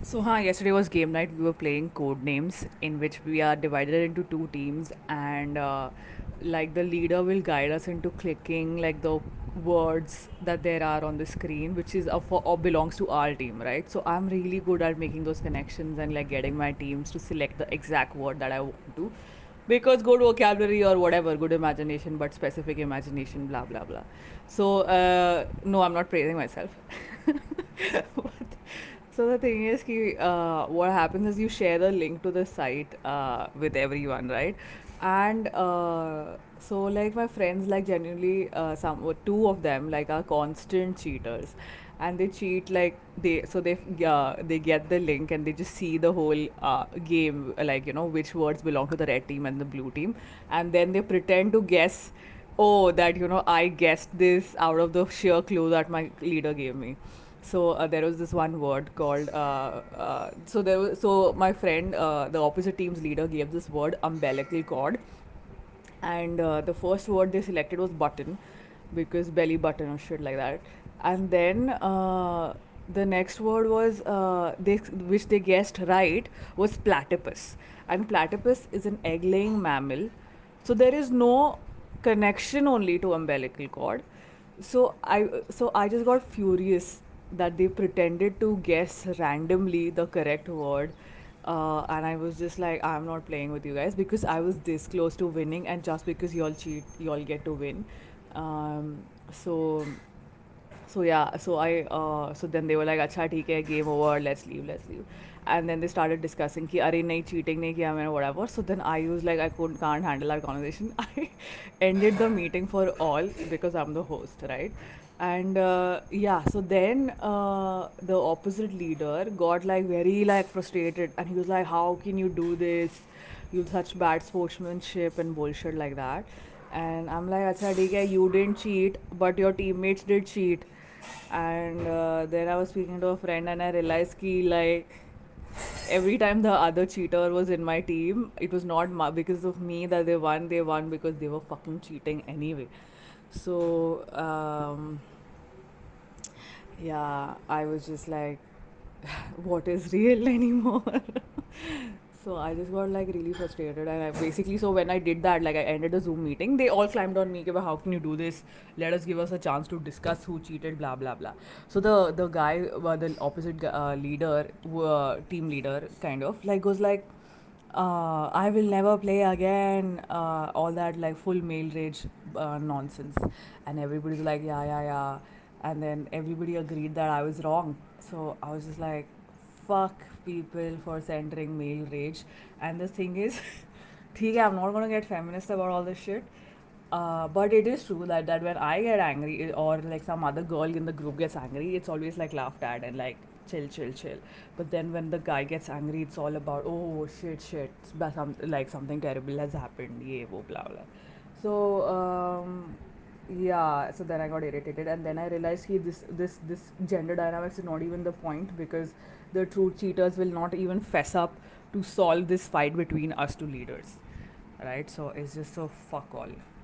So, yesterday was game night. We were playing code names, in which we are divided into two teams, and like the leader will guide us into clicking like the words that there are on the screen, which is for or belongs to our team, right? So I'm really good at making those connections and like getting my teams to select the exact word that I want to, because good vocabulary or whatever, good imagination, but specific imagination, blah blah blah. So no, I'm not praising myself. But, so the thing is, what happens is you share the link to the site with everyone, right? And so like my friends, like genuinely, some or two of them like are constant cheaters, and they cheat like they get the link and they just see the whole game, like which words belong to the red team and the blue team, and then they pretend to guess. Oh, that I guessed this out of the sheer clue that my leader gave me. So there was this one word called. So my friend, the opposite team's leader, gave this word umbilical cord, and the first word they selected was button, because belly button or shit like that. And then the next word was which they guessed right, was platypus. And platypus is an egg laying mammal, so there is no connection only to umbilical cord. So I just got furious that they pretended to guess randomly the correct word, and I was just like, I'm not playing with you guys, because I was this close to winning, and just because y'all cheat, y'all get to win. So yeah, so then they were like, "Acha, theek hai, game over. Let's leave." And then they started discussing कि अरे नहीं cheating नहीं किया मैंने, whatever. So then I was like, I can't handle that conversation. I ended the meeting for all, because I'm the host, right? And yeah, so then the opposite leader got like very like frustrated, and he was like, "How can you do this? You such bad sportsmanship and bullshit like that." And I'm like, "Acha, theek hai, you didn't cheat, but your teammates did cheat." And then I was speaking to a friend, and I realized ki like every time the other cheater was in my team, it was not because of me that they won. They won because they were fucking cheating anyway. So yeah, I was just like, what is real anymore? So I just got like really frustrated, and I basically, so when I did that, like I ended the Zoom meeting, they all climbed on me, about how can you do this? Let us give us a chance to discuss who cheated, blah blah blah. So the guy, the opposite leader, team leader, kind of like goes like, I will never play again. All that like full male rage nonsense, and everybody's like, yeah, yeah, yeah, and then everybody agreed that I was wrong. So I was just like, fuck people for centering male rage. And the thing is, ठीक है, I'm not gonna get feminist about all this shit. But it is true that when I get angry, or like some other girl in the group gets angry, it's always like laughed at and like chill, chill, chill. But then when the guy gets angry, it's all about, oh shit, shit, like something terrible has happened, yeah, wo, blah blah. So yeah, so then I got irritated, and then I realized this gender dynamics is not even the point, because the true cheaters will not even fess up to solve this fight between us two leaders, right? So it's just so fuck all.